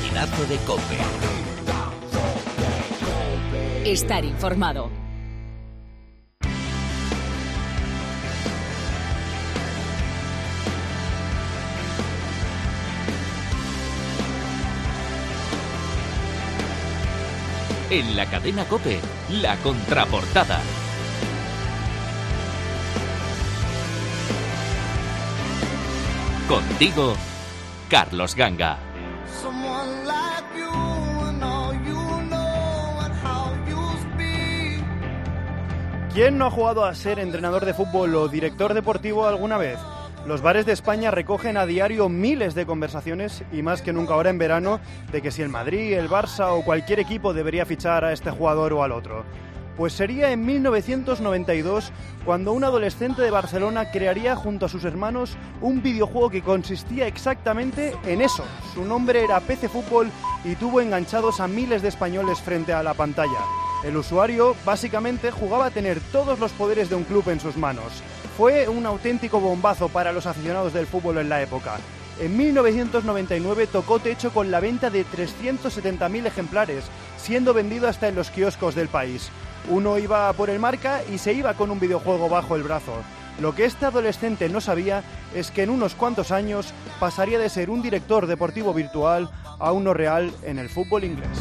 Partidazo de COPE. Estar informado. En la cadena COPE, la contraportada. Contigo, Carlos Ganga. ¿Quién no ha jugado a ser entrenador de fútbol o director deportivo alguna vez? Los bares de España recogen a diario miles de conversaciones, y más que nunca ahora en verano, de que si el Madrid, el Barça o cualquier equipo debería fichar a este jugador o al otro. Pues sería en 1992 cuando un adolescente de Barcelona crearía junto a sus hermanos un videojuego que consistía exactamente en eso. Su nombre era PC Fútbol y tuvo enganchados a miles de españoles frente a la pantalla. El usuario básicamente jugaba a tener todos los poderes de un club en sus manos. Fue un auténtico bombazo para los aficionados del fútbol en la época. En 1999 tocó techo con la venta de 370.000 ejemplares, siendo vendido hasta en los kioscos del país. Uno iba por el marca y se iba con un videojuego bajo el brazo. Lo que este adolescente no sabía es que en unos cuantos años pasaría de ser un director deportivo virtual a uno real en el fútbol inglés.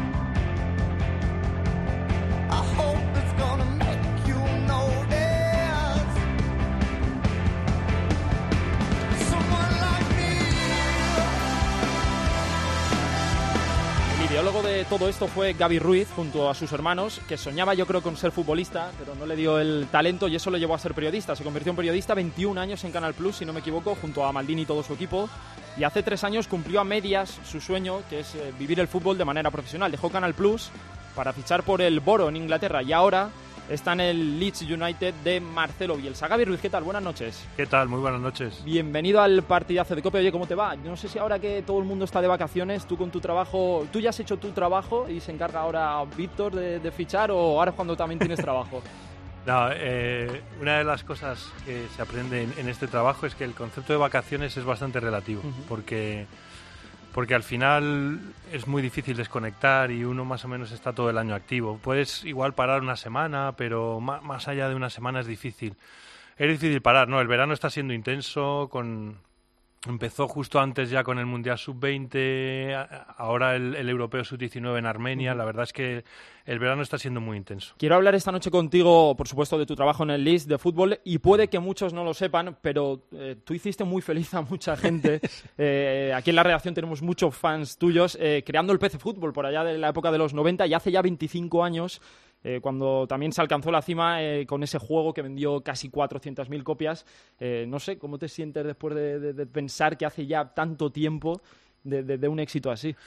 El ideólogo de todo esto fue Gaby Ruiz, junto a sus hermanos, que soñaba, yo creo, con ser futbolista, pero no le dio el talento y eso lo llevó a ser periodista. Se convirtió en periodista 21 años en Canal Plus, si no me equivoco, junto a Maldini y todo su equipo. Y hace 3 años cumplió a medias su sueño, que es vivir el fútbol de manera profesional. Dejó Canal Plus para fichar por el Boro en Inglaterra y ahora está en el Leeds United de Marcelo Bielsa. Gaby Ruiz, ¿qué tal? Buenas noches. ¿Qué tal? Muy buenas noches. Bienvenido al partidazo de COPE. Oye, ¿cómo te va? Yo no sé si ahora que todo el mundo está de vacaciones, tú con tu trabajo, tú ya has hecho tu trabajo y se encarga ahora Víctor de fichar, o ahora es cuando también tienes trabajo. No, una de las cosas que se aprende en este trabajo es que el concepto de vacaciones es bastante relativo, porque al final es muy difícil desconectar y uno más o menos está todo el año activo. Puedes igual parar una semana, pero más allá de una semana es difícil. Es difícil parar, ¿no? El verano está siendo intenso, empezó justo antes ya con el Mundial Sub-20, ahora el Europeo Sub-19 en Armenia. La verdad es que el verano está siendo muy intenso. Quiero hablar esta noche contigo, por supuesto, de tu trabajo en el Leeds de fútbol, y puede que muchos no lo sepan, pero tú hiciste muy feliz a mucha gente. Aquí en la redacción tenemos muchos fans tuyos, creando el PC Fútbol por allá de la época de los 90, y hace ya 25 años, cuando también se alcanzó la cima con ese juego que vendió casi 400.000 copias. No sé, ¿cómo te sientes después de pensar que hace ya tanto tiempo de un éxito así?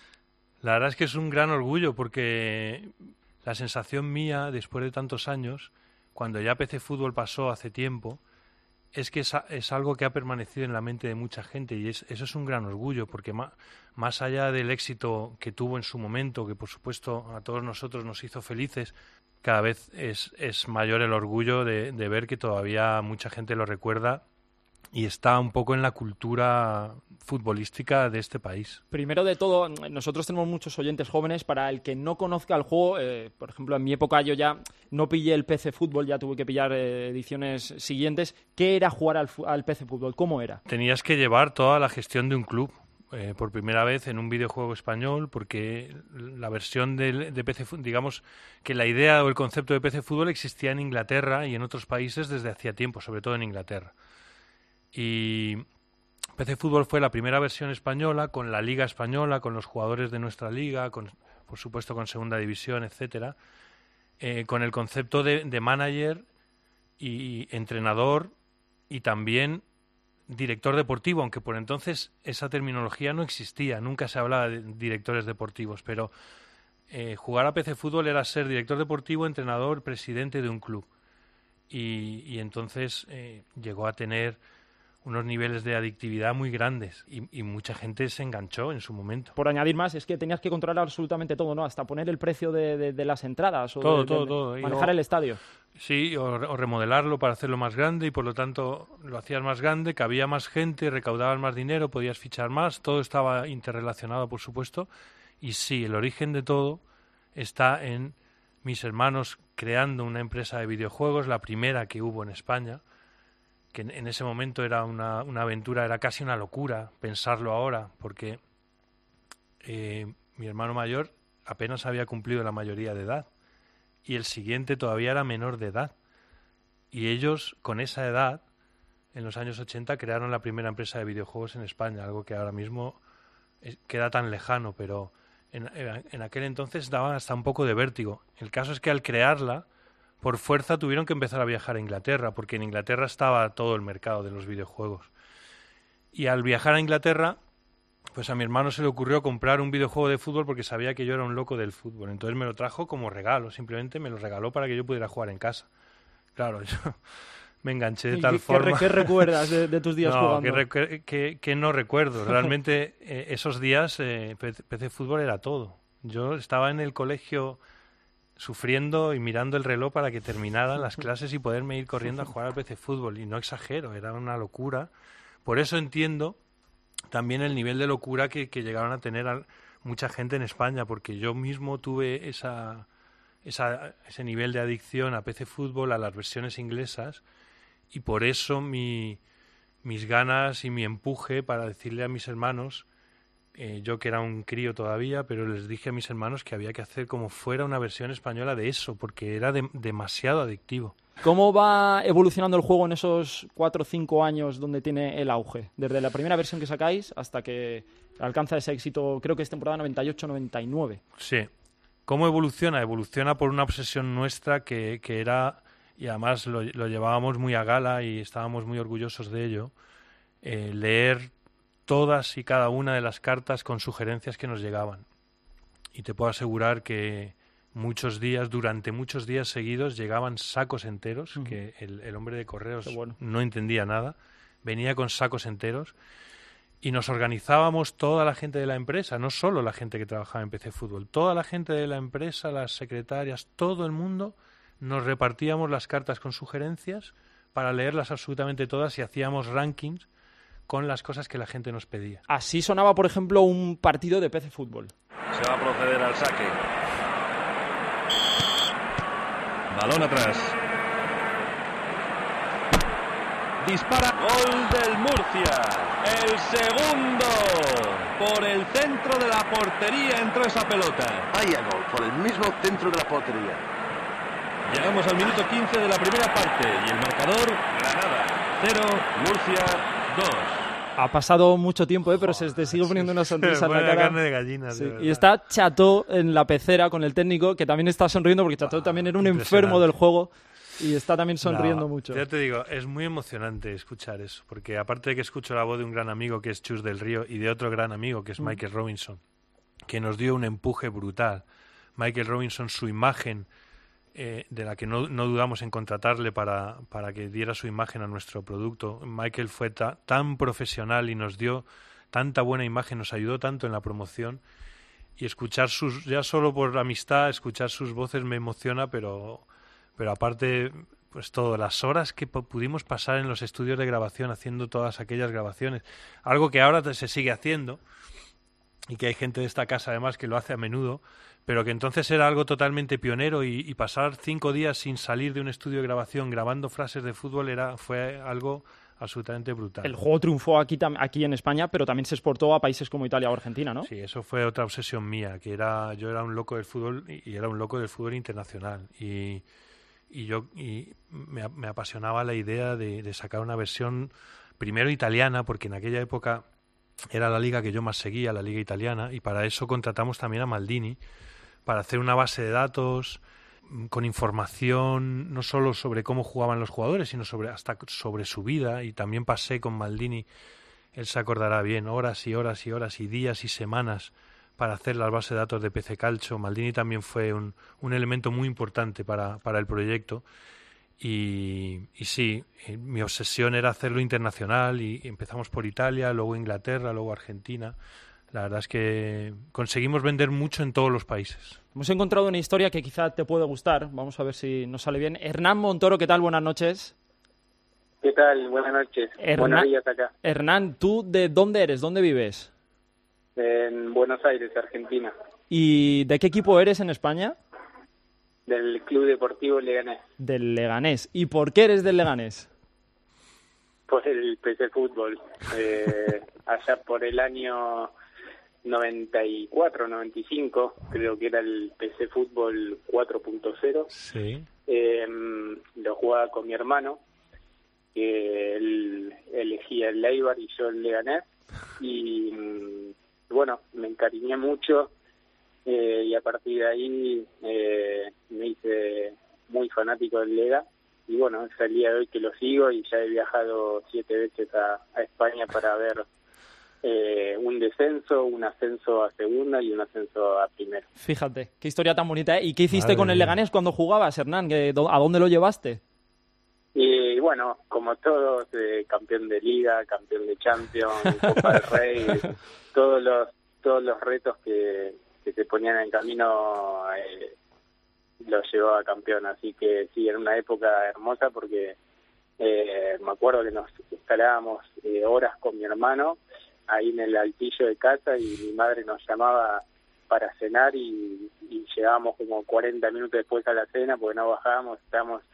La verdad es que es un gran orgullo, porque la sensación mía, después de tantos años, cuando ya PC Fútbol pasó hace tiempo, es que es algo que ha permanecido en la mente de mucha gente, y eso es un gran orgullo, porque más allá del éxito que tuvo en su momento, que por supuesto a todos nosotros nos hizo felices, cada vez es mayor el orgullo de ver que todavía mucha gente lo recuerda y está un poco en la cultura futbolística de este país. Primero de todo, nosotros tenemos muchos oyentes jóvenes. Para el que no conozca el juego, por ejemplo, en mi época yo ya no pillé el PC Fútbol, ya tuve que pillar ediciones siguientes. ¿Qué era jugar al PC Fútbol? ¿Cómo era? Tenías que llevar toda la gestión de un club. Por primera vez en un videojuego español, porque la versión de PC Fútbol, digamos que la idea o el concepto de PC Fútbol existía en Inglaterra y en otros países desde hacía tiempo, sobre todo en Inglaterra. Y PC Fútbol fue la primera versión española, con la Liga Española, con los jugadores de nuestra liga, por supuesto con Segunda División, etcétera, con el concepto de manager y entrenador y también director deportivo, aunque por entonces esa terminología no existía, nunca se hablaba de directores deportivos, pero jugar a PC Fútbol era ser director deportivo, entrenador, presidente de un club. Y entonces llegó a tener unos niveles de adictividad muy grandes y mucha gente se enganchó en su momento. Por añadir más, es que tenías que controlar absolutamente todo, ¿no? Hasta poner el precio de las entradas o todo. Manejar el estadio. Sí, o remodelarlo para hacerlo más grande y por lo tanto lo hacías más grande, cabía más gente, recaudabas más dinero, podías fichar más, todo estaba interrelacionado, por supuesto. Y sí, el origen de todo está en mis hermanos creando una empresa de videojuegos, la primera que hubo en España, que en ese momento era una aventura, era casi una locura pensarlo ahora, porque mi hermano mayor apenas había cumplido la mayoría de edad y el siguiente todavía era menor de edad. Y ellos, con esa edad, en los años 80, crearon la primera empresa de videojuegos en España, algo que ahora mismo queda tan lejano, pero en aquel entonces daba hasta un poco de vértigo. El caso es que al crearla, por fuerza tuvieron que empezar a viajar a Inglaterra, porque en Inglaterra estaba todo el mercado de los videojuegos. Y al viajar a Inglaterra, pues a mi hermano se le ocurrió comprar un videojuego de fútbol porque sabía que yo era un loco del fútbol. Entonces me lo trajo como regalo, simplemente me lo regaló para que yo pudiera jugar en casa. Claro, yo me enganché de tal forma. ¿Qué recuerdas de tus días jugando? Que no recuerdo. Realmente esos días PC Fútbol era todo. Yo estaba en el colegio sufriendo y mirando el reloj para que terminaran las clases y poderme ir corriendo a jugar al PC Fútbol. Y no exagero, era una locura. Por eso entiendo también el nivel de locura que llegaron a tener mucha gente en España, porque yo mismo tuve ese nivel de adicción a PC Fútbol, a las versiones inglesas, y por eso mis ganas y mi empuje para decirle a mis hermanos, yo que era un crío todavía, pero les dije a mis hermanos que había que hacer como fuera una versión española de eso, porque era demasiado adictivo. ¿Cómo va evolucionando el juego en esos 4 o 5 años donde tiene el auge? Desde la primera versión que sacáis hasta que alcanza ese éxito, creo que es temporada 98-99. Sí. ¿Cómo evoluciona? Evoluciona por una obsesión nuestra que era, y además lo llevábamos muy a gala y estábamos muy orgullosos de ello, leer todas y cada una de las cartas con sugerencias que nos llegaban. Y te puedo asegurar que durante muchos días seguidos llegaban sacos enteros, que el hombre de correos no entendía nada, venía con sacos enteros, y nos organizábamos toda la gente de la empresa, no solo la gente que trabajaba en PC Fútbol, toda la gente de la empresa, las secretarias, todo el mundo, nos repartíamos las cartas con sugerencias para leerlas absolutamente todas y hacíamos rankings con las cosas que la gente nos pedía. Así sonaba, por ejemplo, un partido de PC Fútbol. Se va a proceder al saque. Balón atrás. Dispara. Gol del Murcia. El segundo. Por el centro de la portería entró esa pelota. Vaya gol, por el mismo centro de la portería. Llegamos al minuto 15 de la primera parte y el marcador, Granada 0, Murcia 2. Ha pasado mucho tiempo, pero se te sigue poniendo una sonrisa en la cara. Carne de gallina, sí. Y está Chato en la pecera con el técnico, que también está sonriendo porque Chato también era un enfermo del juego y está también sonriendo mucho. Ya te digo, es muy emocionante escuchar eso, porque aparte de que escucho la voz de un gran amigo que es Chus del Río y de otro gran amigo que es Michael Robinson, que nos dio un empuje brutal. Michael Robinson, su imagen, de la que no dudamos en contratarle para que diera su imagen a nuestro producto. Michael fue tan profesional y nos dio tanta buena imagen, nos ayudó tanto en la promoción, y escuchar ya solo por amistad, escuchar sus voces me emociona, pero aparte, pues todo, las horas que pudimos pasar en los estudios de grabación haciendo todas aquellas grabaciones, algo que ahora se sigue haciendo y que hay gente de esta casa además que lo hace a menudo, pero que entonces era algo totalmente pionero, y pasar 5 días sin salir de un estudio de grabación grabando frases de fútbol fue algo absolutamente brutal. El juego triunfó aquí en España, pero también se exportó a países como Italia o Argentina, ¿no? Sí, eso fue otra obsesión mía, que yo era un loco del fútbol y era un loco del fútbol internacional, y me apasionaba la idea de sacar una versión primero italiana, porque en aquella época era la liga que yo más seguía, la liga italiana, y para eso contratamos también a Maldini para hacer una base de datos con información no solo sobre cómo jugaban los jugadores, sino hasta sobre su vida. Y también pasé con Maldini, él se acordará bien, horas y horas y horas y días y semanas para hacer las bases de datos de PC Calcio. Maldini también fue un elemento muy importante para el proyecto, Y sí, mi obsesión era hacerlo internacional y empezamos por Italia, luego Inglaterra, luego Argentina. La verdad es que conseguimos vender mucho en todos los países. Hemos encontrado una historia que quizá te puede gustar. Vamos a ver si nos sale bien. Hernán Montoro, ¿qué tal? Buenas noches. ¿Qué tal? Buenas noches. Buenos días acá. Hernán, ¿tú de dónde eres? ¿Dónde vives? En Buenos Aires, Argentina. ¿Y de qué equipo eres en España? Del Club Deportivo Leganés. Del Leganés. ¿Y por qué eres del Leganés? Por el PC Fútbol. Allá por el año 94, 95, creo que era el PC Fútbol 4.0. Sí. Lo jugaba con mi hermano, que él elegía el Eibar y yo el Leganés. Y bueno, me encariñé mucho. Y a partir de ahí me hice muy fanático del Lega y bueno, es el día de hoy que lo sigo y ya he viajado 7 veces a España para ver un descenso, un ascenso a segunda y un ascenso a primera. Fíjate, qué historia tan bonita, ¿eh? ¿Y qué hiciste con el Leganés cuando jugabas, Hernán? ¿A dónde lo llevaste? Y bueno, como todos, campeón de Liga, campeón de Champions, Copa del Rey, todos los retos que se ponían en camino lo llevó a campeón, así que sí, era una época hermosa porque me acuerdo que nos instalábamos horas con mi hermano ahí en el altillo de casa y mi madre nos llamaba para cenar y llegábamos como 40 minutos después a la cena porque no bajábamos, estábamos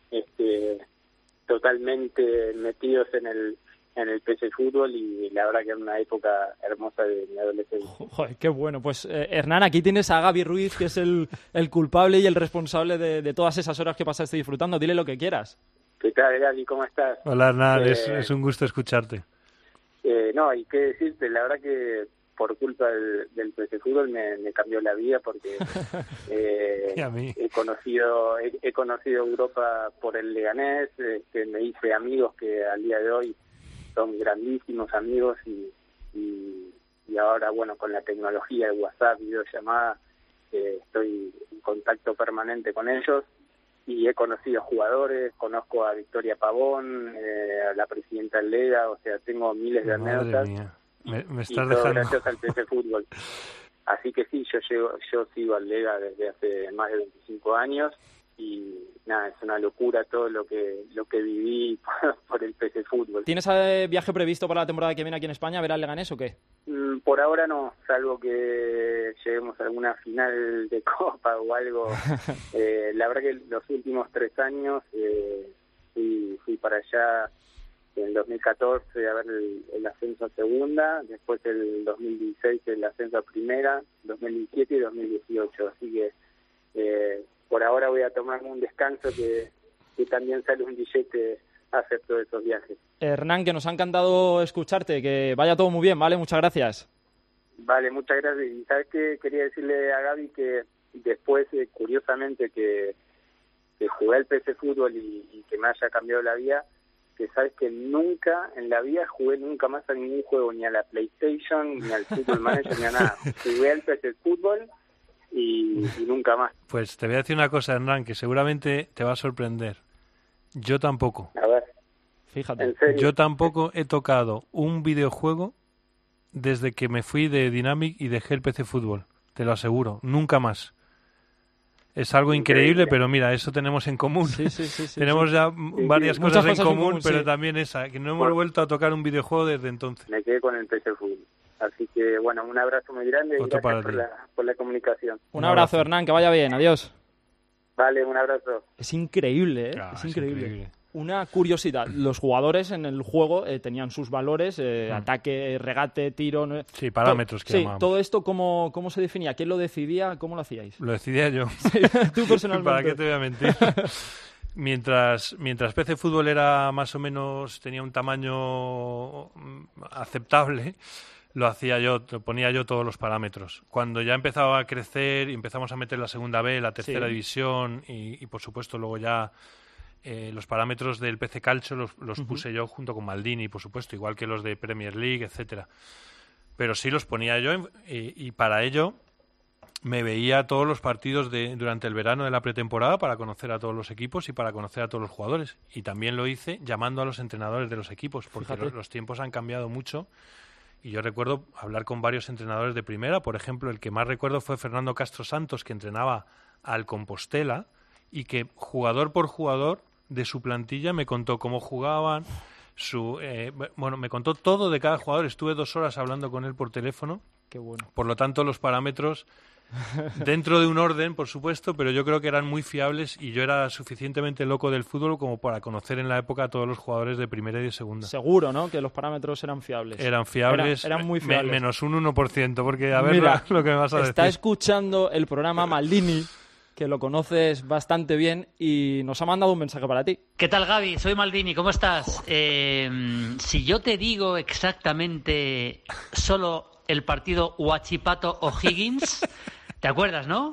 totalmente metidos en el PC Fútbol y la verdad que era una época hermosa de mi adolescencia. Joder, qué bueno. Pues Hernán, aquí tienes a Gaby Ruiz, que es el culpable y el responsable de todas esas horas que pasaste disfrutando. Dile lo que quieras. ¿Qué tal, Gaby? ¿Cómo estás? Hola, Hernán. Es un gusto escucharte. No, y qué decirte, la verdad que por culpa del PC Fútbol me cambió la vida porque y a mí. he conocido Europa por el Leganés, me hice amigos que al día de hoy son grandísimos amigos y ahora, bueno, con la tecnología de WhatsApp, videollamada, estoy en contacto permanente con ellos y he conocido jugadores, conozco a Victoria Pavón, a la presidenta del Lega, o sea, tengo miles de anécdotas. Madre mía, me estás y todo dejando... gracias al PC Fútbol. Así que sí, yo sigo al Lega desde hace más de 25 años y nada, es una locura todo lo que viví por el PC Fútbol. ¿Tienes viaje previsto para la temporada que viene aquí en España a ver al Leganés o qué? Por ahora no, salvo que lleguemos a alguna final de Copa o algo. La verdad que los últimos 3 años fui para allá en el 2014 a ver el ascenso a segunda, después el 2016 el ascenso a primera, 2017 y 2018, así que por ahora voy a tomarme un descanso que también sale un billete a hacer todos esos viajes. Hernán, que nos ha encantado escucharte, que vaya todo muy bien, ¿vale? Muchas gracias. Vale, muchas gracias. Y ¿sabes qué? Quería decirle a Gaby que después, curiosamente, que jugué al PC Fútbol y que me haya cambiado la vida, que sabes que nunca en la vida jugué nunca más a ningún juego, ni a la PlayStation, ni al Football Manager, ni a nada. Jugué al PC Fútbol y nunca más. Pues te voy a decir una cosa, Hernán, que seguramente te va a sorprender. Yo tampoco. A ver. Fíjate. ¿En serio? Yo tampoco he tocado un videojuego desde que me fui de Dynamic y dejé el PC Fútbol. Te lo aseguro. Nunca más. Es algo increíble, pero mira, eso tenemos en común. Sí, tenemos ya varias Muchas cosas en común, pero sí. También esa, que no hemos vuelto a tocar un videojuego desde entonces. Me quedé con el PC Fútbol. Así que, bueno, un abrazo muy grande y Otro gracias para por la comunicación. Un abrazo, Hernán, que vaya bien. Adiós. Vale, un abrazo. Es increíble, ¿eh? Claro, es increíble. Una curiosidad, los jugadores en el juego tenían sus valores, ataque, regate, tiro... Sí, parámetros que llamábamos. Todo esto, ¿cómo se definía? ¿Quién lo decidía? ¿Cómo lo hacíais? Lo decidía yo. Tú personalmente. ¿Para qué te voy a mentir? Mientras PC Fútbol era más o menos, tenía un tamaño aceptable, lo ponía yo todos los parámetros. Cuando ya empezaba a crecer y empezamos a meter la segunda B, la tercera división y por supuesto luego ya los parámetros del PC Calcio los puse yo junto con Maldini, por supuesto, igual que los de Premier League, etcétera. Pero sí los ponía yo y para ello me veía todos los partidos durante el verano de la pretemporada para conocer a todos los equipos y para conocer a todos los jugadores. Y también lo hice llamando a los entrenadores de los equipos, porque los tiempos han cambiado mucho. Y yo recuerdo hablar con varios entrenadores de primera. Por ejemplo, el que más recuerdo fue Fernando Castro Santos, que entrenaba al Compostela y que jugador por jugador de su plantilla me contó cómo jugaban, me contó todo de cada jugador. Estuve 2 horas hablando con él por teléfono. Qué bueno. Por lo tanto, los parámetros, dentro de un orden, por supuesto, pero yo creo que eran muy fiables y yo era suficientemente loco del fútbol como para conocer en la época a todos los jugadores de primera y de segunda. Seguro, ¿no? Que los parámetros eran fiables. Eran fiables. Eran muy fiables. Menos un 1%, porque a ver Mira, lo que me vas a decir. Está escuchando el programa Maldini, que lo conoces bastante bien, y nos ha mandado un mensaje para ti. ¿Qué tal, Gaby? Soy Maldini, ¿cómo estás? Si yo te digo exactamente solo el partido Huachipato-O'Higgins, ¿te acuerdas, no?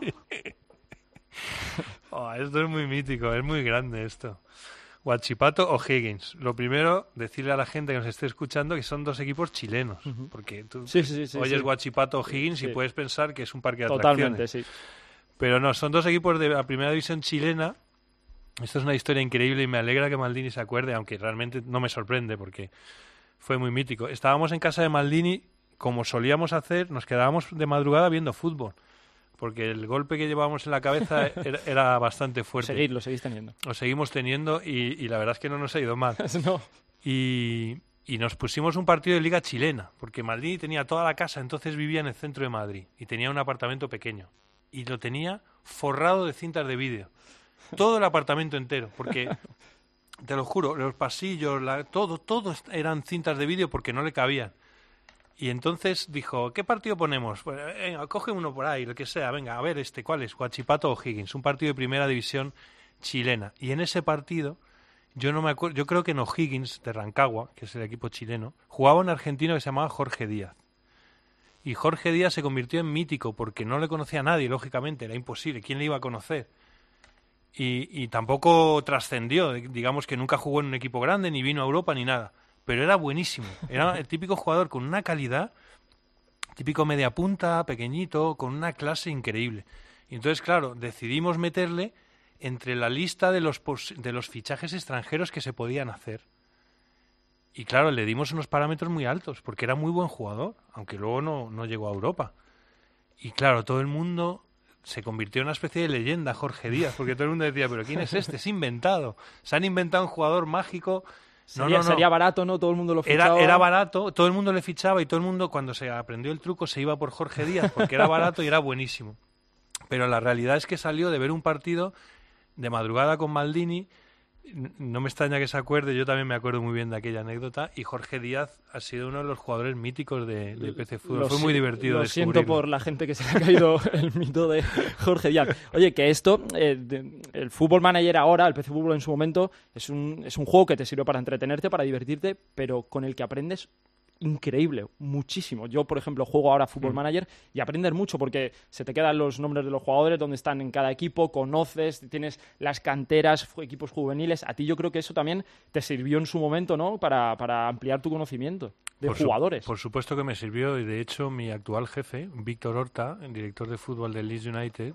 Esto es muy mítico, es muy grande esto. Huachipato-O'Higgins. Lo primero, decirle a la gente que nos esté escuchando que son 2 equipos chilenos, porque tú oyes Huachipato-O'Higgins y puedes pensar que es un parque de atracciones. Totalmente, sí. Pero no, son 2 equipos de la primera división chilena. Esto es una historia increíble y me alegra que Maldini se acuerde, aunque realmente no me sorprende porque fue muy mítico. Estábamos en casa de Maldini, como solíamos hacer, nos quedábamos de madrugada viendo fútbol, porque el golpe que llevábamos en la cabeza era bastante fuerte. Lo seguís teniendo. Lo seguimos teniendo y la verdad es que no nos ha ido mal. No. Y nos pusimos un partido de Liga Chilena, porque Maldini tenía toda la casa, entonces vivía en el centro de Madrid y tenía un apartamento pequeño. Y lo tenía forrado de cintas de vídeo. Todo el apartamento entero, porque, te lo juro, los pasillos, todo eran cintas de vídeo porque no le cabían. Y entonces dijo, ¿qué partido ponemos? Pues venga, coge uno por ahí, lo que sea, venga, a ver ¿cuál es? Huachipato-O'Higgins, un partido de primera división chilena. Y en ese partido, yo no me acuerdo, yo creo que en O'Higgins de Rancagua, que es el equipo chileno, jugaba un argentino que se llamaba Jorge Díaz. Y Jorge Díaz se convirtió en mítico porque no le conocía a nadie, lógicamente, era imposible. ¿Quién le iba a conocer? Y tampoco trascendió, digamos que nunca jugó en un equipo grande, ni vino a Europa, ni nada. Pero era buenísimo. Era el típico jugador con una calidad, típico media punta, pequeñito, con una clase increíble. Y entonces, claro, decidimos meterle entre la lista de los fichajes extranjeros que se podían hacer. Y claro, le dimos unos parámetros muy altos, porque era muy buen jugador, aunque luego no llegó a Europa. Y claro, todo el mundo se convirtió en una especie de leyenda, Jorge Díaz, porque todo el mundo decía, ¿pero quién es este? Es inventado. Se han inventado un jugador mágico. Sería barato, ¿no? Todo el mundo lo fichaba. Era barato, todo el mundo le fichaba y todo el mundo, cuando se aprendió el truco, se iba por Jorge Díaz, porque era barato y era buenísimo. Pero la realidad es que salió de ver un partido de madrugada con Maldini. No me extraña que se acuerde, yo también me acuerdo muy bien de aquella anécdota, y Jorge Díaz ha sido uno de los jugadores míticos de PC Fútbol. Fue muy divertido descubrirlo. Lo siento por la gente que se le ha caído el mito de Jorge Díaz. Oye, que esto, el Football Manager ahora, el PC Fútbol en su momento, es un juego que te sirve para entretenerte, para divertirte, pero con el que aprendes increíble, muchísimo. Yo, por ejemplo, juego ahora Football Manager y aprendes mucho porque se te quedan los nombres de los jugadores, dónde están en cada equipo, conoces, tienes las canteras, equipos juveniles. A ti yo creo que eso también te sirvió en su momento, ¿no? Para ampliar tu conocimiento de jugadores. Por supuesto que me sirvió, y de hecho mi actual jefe, Víctor Horta, el director de fútbol del Leeds United,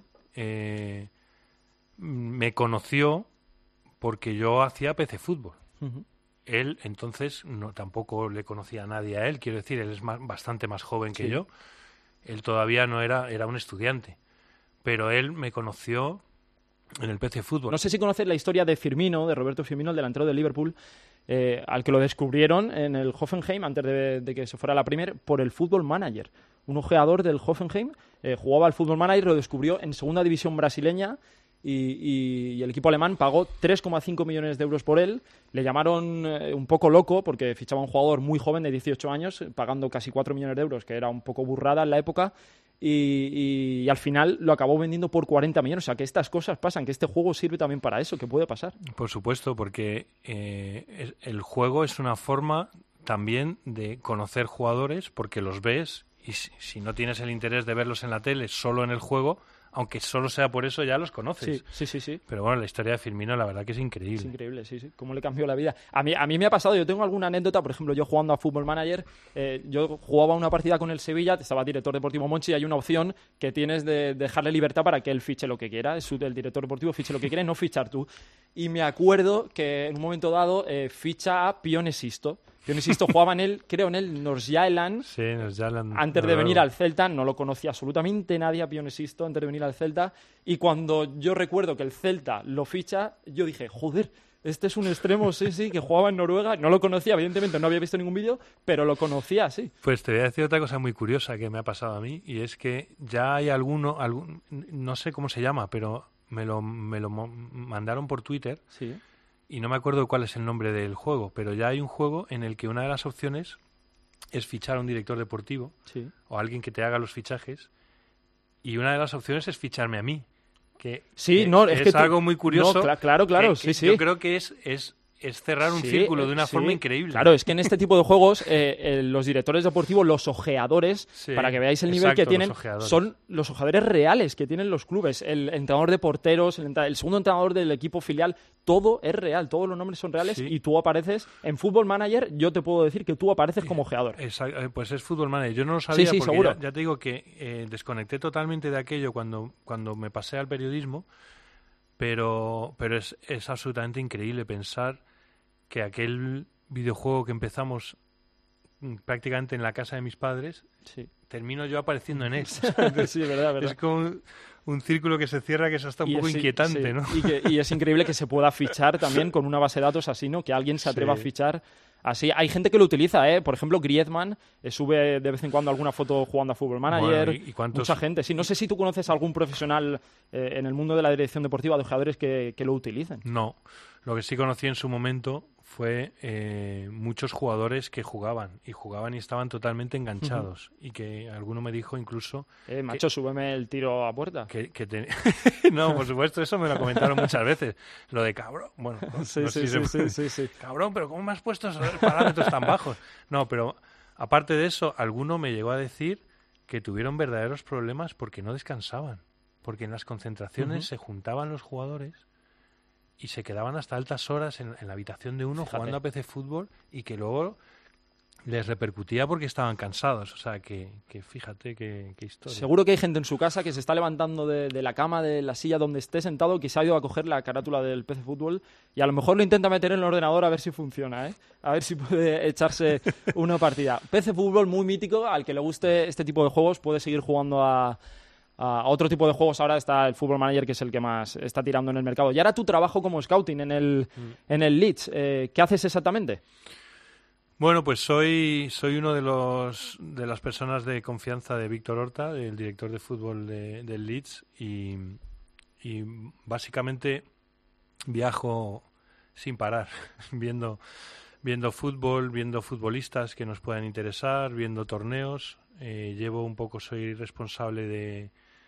me conoció porque yo hacía PC Fútbol. Uh-huh. Él, entonces, tampoco le conocía a nadie a él. Quiero decir, él es bastante más joven que yo. Él todavía no era un estudiante. Pero él me conoció en el PC Fútbol. No sé si conoces la historia de Firmino, de Roberto Firmino, el delantero de Liverpool, al que lo descubrieron en el Hoffenheim, antes de que se fuera a la Premier, por el Football Manager. Un ojeador del Hoffenheim jugaba al Football Manager, lo descubrió en segunda división brasileña. Y el equipo alemán pagó 3,5 millones de euros por él. Le llamaron un poco loco porque fichaba a un jugador muy joven de 18 años, pagando casi 4 millones de euros, que era un poco burrada en la época, y al final lo acabó vendiendo por 40 millones. O sea, que estas cosas pasan, que este juego sirve también para eso, que puede pasar. Por supuesto, porque el juego es una forma también de conocer jugadores, porque los ves y si no tienes el interés de verlos en la tele, solo en el juego, aunque solo sea por eso, ya los conoces. Sí. Pero bueno, la historia de Firmino, la verdad que es increíble. Es increíble, sí. Cómo le cambió la vida. A mí me ha pasado, yo tengo alguna anécdota, por ejemplo, yo jugando a Football Manager, yo jugaba una partida con el Sevilla, estaba director deportivo Monchi, y hay una opción que tienes de dejarle libertad para que él fiche lo que quiera, el director deportivo fiche lo que quiera y no fichar tú. Y me acuerdo que en un momento dado ficha a Pione Sisto. Pione Sisto jugaba creo en el Nordsjælland. Sí, Nordsjælland. Antes de venir al Celta, no lo conocía absolutamente nadie a Pione Sisto antes de venir al Celta. Y cuando yo recuerdo que el Celta lo ficha, yo dije, joder, este es un extremo, sí, que jugaba en Noruega. No lo conocía, evidentemente, no había visto ningún vídeo, pero lo conocía, sí. Pues te voy a decir otra cosa muy curiosa que me ha pasado a mí, y es que ya hay no sé cómo se llama, pero me lo mandaron por Twitter. Sí. Y no me acuerdo cuál es el nombre del juego, pero ya hay un juego en el que una de las opciones es fichar a un director deportivo o alguien que te haga los fichajes, y una de las opciones es ficharme a mí. Es algo muy curioso. No, claro, sí. Yo creo que es cerrar un círculo de una forma increíble. Claro, es que en este tipo de juegos los directores deportivos, los ojeadores, para que veáis el nivel que tienen, son los ojeadores reales que tienen los clubes. El entrenador de porteros, el segundo entrenador del equipo filial, todo es real, todos los nombres son reales y tú apareces en Football Manager. Yo te puedo decir que tú apareces como ojeador. Pues es Football Manager. Yo no lo sabía porque seguro. Ya te digo que desconecté totalmente de aquello cuando me pasé al periodismo, pero es absolutamente increíble pensar que aquel videojuego que empezamos prácticamente en la casa de mis padres, termino yo apareciendo en él. Sí, verdad. Es como un círculo que se cierra, que es hasta un poco inquietante, ¿no? Y es increíble que se pueda fichar también con una base de datos así, ¿no? Que alguien se atreva a fichar así. Hay gente que lo utiliza, ¿eh? Por ejemplo, Griezmann sube de vez en cuando alguna foto jugando a Football Manager. Bueno, ¿y cuántos? Mucha gente. Sí, no sé si tú conoces a algún profesional en el mundo de la dirección deportiva de ojeadores que lo utilicen. No. Lo que sí conocí en su momento fue muchos jugadores que jugaban y estaban totalmente enganchados. Y que alguno me dijo incluso... macho, súbeme el tiro a puerta. No, por supuesto, eso me lo comentaron muchas veces. Lo de cabrón. Bueno, sí. Cabrón, pero ¿cómo me has puesto esos parámetros tan bajos? No, pero aparte de eso, alguno me llegó a decir que tuvieron verdaderos problemas porque no descansaban. Porque en las concentraciones se juntaban los jugadores y se quedaban hasta altas horas en la habitación de uno jugando a PC Fútbol, y que luego les repercutía porque estaban cansados. O sea, que fíjate qué historia. Seguro que hay gente en su casa que se está levantando de la cama, de la silla donde esté sentado, que se ha ido a coger la carátula del PC Fútbol y a lo mejor lo intenta meter en el ordenador a ver si funciona, ¿eh? A ver si puede echarse una partida. PC Fútbol muy mítico, al que le guste este tipo de juegos puede seguir jugando a otro tipo de juegos. Ahora está el Football Manager, que es el que más está tirando en el mercado. Y ahora tu trabajo como scouting en el Leeds, ¿qué haces exactamente? Bueno, pues soy uno de las personas de confianza de Víctor Horta, el director de fútbol del Leeds, y básicamente viajo sin parar, viendo fútbol, viendo futbolistas que nos puedan interesar, viendo torneos. Soy responsable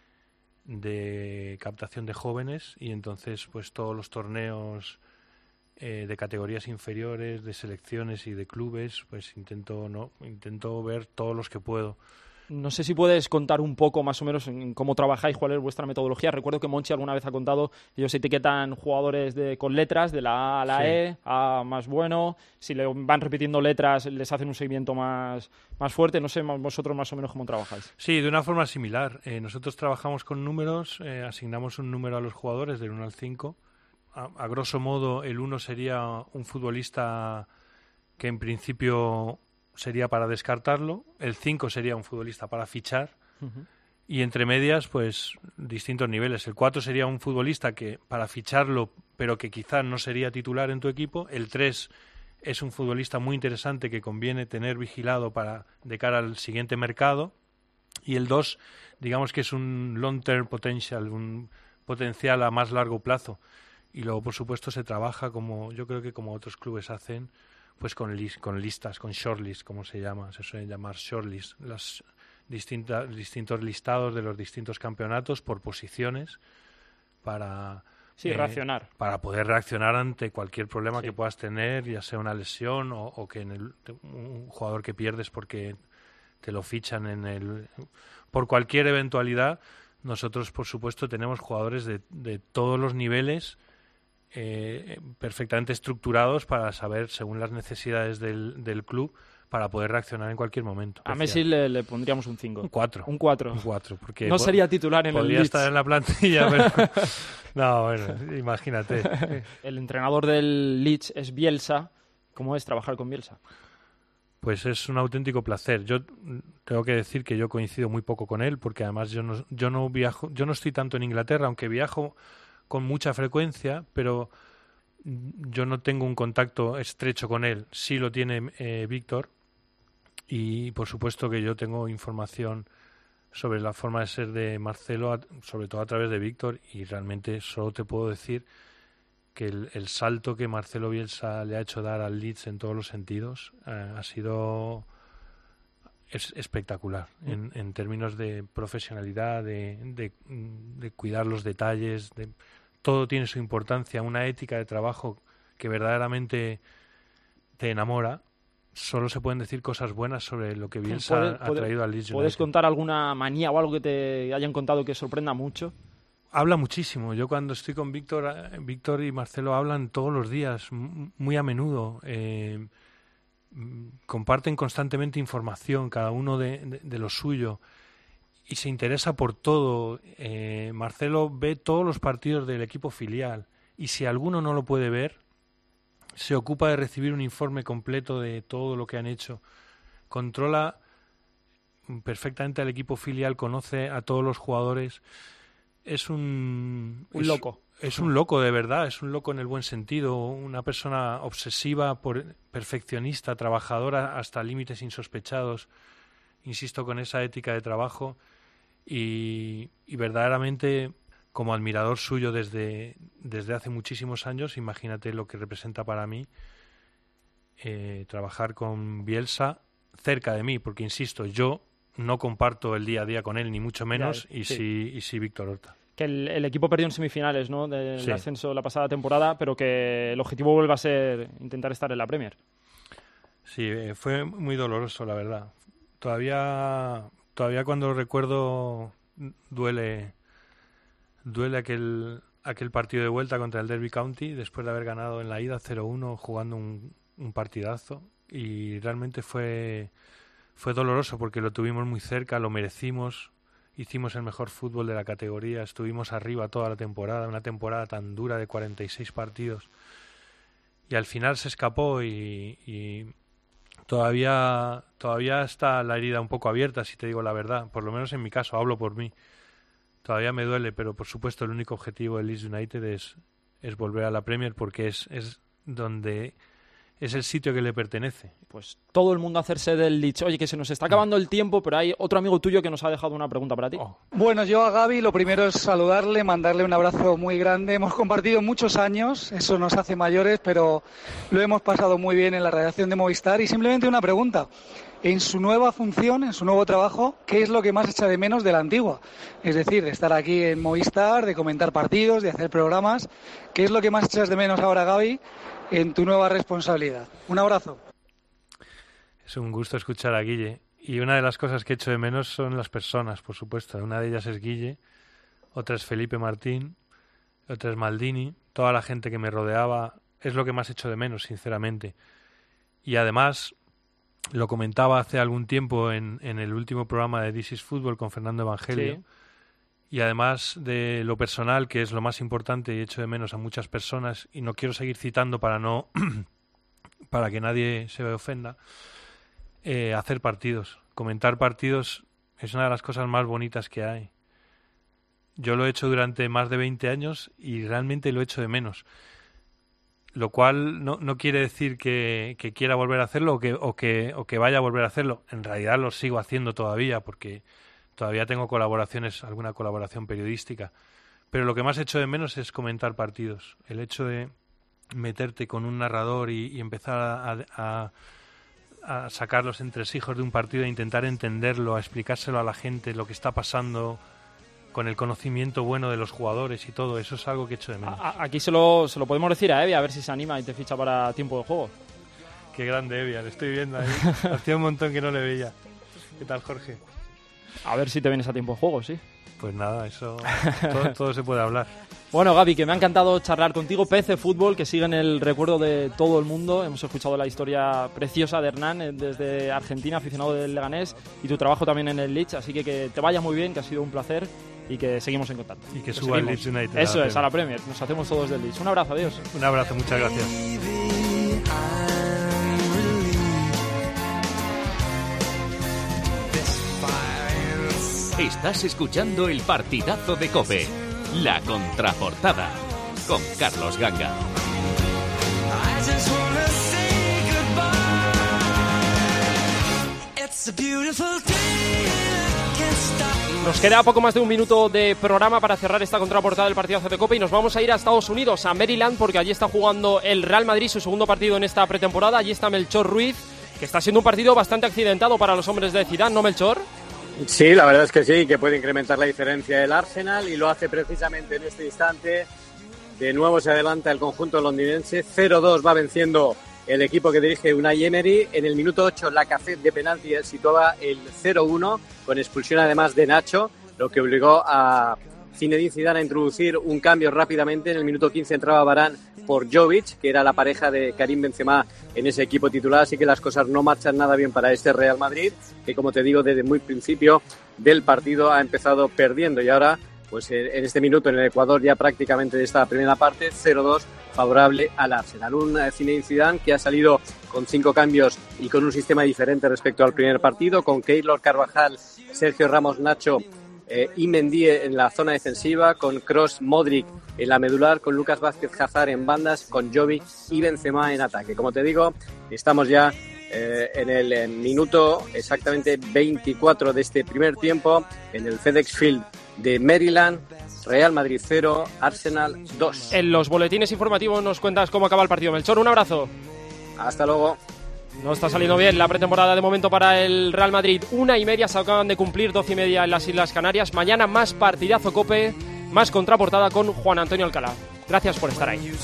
de captación de jóvenes, y entonces pues todos los torneos de categorías inferiores, de selecciones y de clubes, pues intento ver todos los que puedo. No sé si puedes contar un poco más o menos en cómo trabajáis, cuál es vuestra metodología. Recuerdo que Monchi alguna vez ha contado, ellos etiquetan jugadores con letras, de la A a la E, A más bueno. Si le van repitiendo letras, les hacen un seguimiento más fuerte. No sé vosotros más o menos cómo trabajáis. Sí, de una forma similar. Nosotros trabajamos con números, asignamos un número a los jugadores del 1 al 5. A grosso modo, el 1 sería un futbolista que en principio sería para descartarlo, el 5 sería un futbolista para fichar, y entre medias, pues, distintos niveles. El 4 sería un futbolista que para ficharlo, pero que quizás no sería titular en tu equipo. El 3 es un futbolista muy interesante que conviene tener vigilado de cara al siguiente mercado. Y el 2, digamos que es un long-term potential, un potencial a más largo plazo. Y luego, por supuesto, se trabaja, yo creo que como otros clubes hacen, pues con listas, con shortlist, como se llama, se suelen llamar shortlist, las distintos listados de los distintos campeonatos por posiciones para reaccionar. Para poder reaccionar ante cualquier problema que puedas tener, ya sea una lesión o que un jugador que pierdes porque te lo fichan por cualquier eventualidad. Nosotros, por supuesto, tenemos jugadores de todos los niveles perfectamente estructurados para saber, según las necesidades del club, para poder reaccionar en cualquier momento. A Messi le pondríamos un 5. Un 4. Un 4. Un 4. Porque no sería titular en el Leeds. Podría estar en la plantilla, pero... No, bueno, imagínate. El entrenador del Leeds es Bielsa. ¿Cómo es trabajar con Bielsa? Pues es un auténtico placer. Yo tengo que decir que yo coincido muy poco con él, porque además yo no viajo, yo no estoy tanto en Inglaterra, aunque viajo con mucha frecuencia, pero yo no tengo un contacto estrecho con él. Sí lo tiene Víctor, y por supuesto que yo tengo información sobre la forma de ser de Marcelo, sobre todo a través de Víctor, y realmente solo te puedo decir que el salto que Marcelo Bielsa le ha hecho dar al Leeds en todos los sentidos ha sido espectacular en términos de profesionalidad, de cuidar los detalles, todo tiene su importancia, una ética de trabajo que verdaderamente te enamora. Solo se pueden decir cosas buenas sobre lo que Bielsa ha traído al Leeds United. ¿Puedes contar alguna manía o algo que te hayan contado que sorprenda mucho? Habla muchísimo. Yo cuando estoy con Víctor y Marcelo hablan todos los días, muy a menudo. Comparten constantemente información, cada uno de lo suyo, y se interesa por todo. Marcelo ve todos los partidos del equipo filial, y si alguno no lo puede ver, se ocupa de recibir un informe completo de todo lo que han hecho. Controla perfectamente al equipo filial, conoce a todos los jugadores. Es un loco. Es un loco, de verdad, es un loco en el buen sentido, una persona obsesiva, perfeccionista, trabajadora hasta límites insospechados, insisto, con esa ética de trabajo, y verdaderamente, como admirador suyo desde hace muchísimos años, imagínate lo que representa para mí trabajar con Bielsa cerca de mí, porque insisto, yo no comparto el día a día con él, ni mucho menos, y sí Víctor Horta. Que el equipo perdió en semifinales, ¿no?, del Sí. ascenso la pasada temporada, pero que el objetivo vuelve a ser intentar estar en la Premier. Sí, fue muy doloroso, la verdad. Todavía cuando lo recuerdo duele aquel partido de vuelta contra el Derby County, después de haber ganado en la ida 0-1, jugando un partidazo, y realmente fue doloroso porque lo tuvimos muy cerca, lo merecimos, hicimos el mejor fútbol de la categoría, estuvimos arriba toda la temporada, una temporada tan dura de 46 partidos, y al final se escapó, y todavía está la herida un poco abierta, si te digo la verdad, por lo menos en mi caso, hablo por mí. Todavía me duele, pero por supuesto el único objetivo del Leeds United es volver a la Premier, porque es donde es el sitio que le pertenece. Pues todo el mundo hacerse del Leeds. Oye, que se nos está acabando el tiempo, pero hay otro amigo tuyo que nos ha dejado una pregunta para ti. Bueno, yo a Gaby lo primero es saludarle, mandarle un abrazo muy grande. Hemos compartido muchos años, eso nos hace mayores, pero lo hemos pasado muy bien en la redacción de Movistar. Y simplemente una pregunta. En su nueva función, en su nuevo trabajo, ¿qué es lo que más echa de menos de la antigua? Es decir, de estar aquí en Movistar, de comentar partidos, de hacer programas. ¿Qué es lo que más echas de menos ahora, Gaby, en tu nueva responsabilidad? Un abrazo. Es un gusto escuchar a Guille. Y una de las cosas que echo de menos son las personas, por supuesto. Una de ellas es Guille, otra es Felipe Martín, otra es Maldini. Toda la gente que me rodeaba es lo que más echo de menos, sinceramente. Y además, lo comentaba hace algún tiempo en el último programa de This is Football con Fernando Evangelio. Sí. Y además de lo personal, que es lo más importante, y echo de menos a muchas personas, y no quiero seguir citando para que nadie se ofenda, hacer partidos, comentar partidos es una de las cosas más bonitas que hay. Yo lo he hecho durante más de 20 años y realmente lo echo de menos. Lo cual no quiere decir que quiera volver a hacerlo o que vaya a volver a hacerlo. En realidad lo sigo haciendo todavía porque todavía tengo alguna colaboración periodística. Pero lo que más echo de menos es comentar partidos. El hecho de meterte con un narrador y empezar a sacar los entresijos de un partido, e intentar entenderlo, a explicárselo a la gente, lo que está pasando, con el conocimiento bueno de los jugadores y todo. Eso es algo que echo de menos. Aquí se lo podemos decir a Evi, a ver si se anima y te ficha para tiempo de juego. Qué grande Evia, le estoy viendo ahí. Hacía un montón que no le veía. ¿Qué tal, Jorge? A ver si te vienes a tiempo de juego, sí. Pues nada, eso todo se puede hablar. Bueno, Gaby, que me ha encantado charlar contigo. PC Fútbol, que sigue en el recuerdo de todo el mundo. Hemos escuchado la historia preciosa de Hernán desde Argentina, aficionado del Leganés, y tu trabajo también en el Leeds. Así que te vaya muy bien, que ha sido un placer y que seguimos en contacto. Y que suba el Leeds United. Eso es, a la Premier. Nos hacemos todos del Leeds. Un abrazo, adiós. Un abrazo, muchas gracias. Estás escuchando el partidazo de COPE, la contraportada, con Carlos Ganga. Nos queda poco más de un minuto de programa para cerrar esta contraportada del partidazo de COPE y nos vamos a ir a Estados Unidos, a Maryland, porque allí está jugando el Real Madrid su segundo partido en esta pretemporada. Allí está Melchor Ruiz, que está siendo un partido bastante accidentado para los hombres de Zidane, ¿no, Melchor? Sí, la verdad es que sí, que puede incrementar la diferencia del Arsenal y lo hace precisamente en este instante. De nuevo se adelanta el conjunto londinense, 0-2 va venciendo el equipo que dirige Unai Emery. En el minuto 8 Lacazette de penalti situaba el 0-1 con expulsión además de Nacho, lo que obligó a Zinedine Zidane a introducir un cambio rápidamente. En el minuto 15 entraba Varane por Jovic, que era la pareja de Karim Benzema en ese equipo titular, así que las cosas no marchan nada bien para este Real Madrid, que como te digo, desde muy principio del partido ha empezado perdiendo y ahora, pues en este minuto en el Ecuador ya prácticamente de esta primera parte, 0-2 favorable al Arsenal. Un Zinedine Zidane que ha salido con 5 cambios y con un sistema diferente respecto al primer partido, con Keylor, Carvajal, Sergio Ramos, Nacho y Mendy en la zona defensiva, con Kroos, Modric en la medular, con Lucas Vázquez, Hazard en bandas, con Jovic y Benzema en ataque. Como te digo, estamos ya en el minuto exactamente 24 de este primer tiempo en el FedEx Field de Maryland. Real Madrid 0, Arsenal 2. En los boletines informativos nos cuentas cómo acaba el partido, Melchor. Un abrazo. Hasta luego. No está saliendo bien la pretemporada de momento para el Real Madrid. 1:30 se acaban de cumplir, 12:30 en las Islas Canarias. Mañana más partidazo COPE, más contraportada con Juan Antonio Alcalá. Gracias por estar ahí.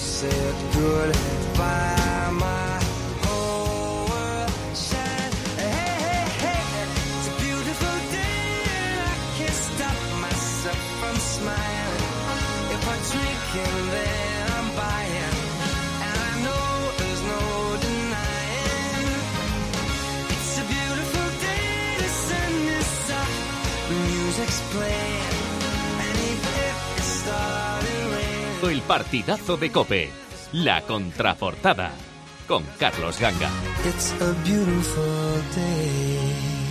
El partidazo de COPE, la contraportada, con Carlos Ganga. It's a beautiful day.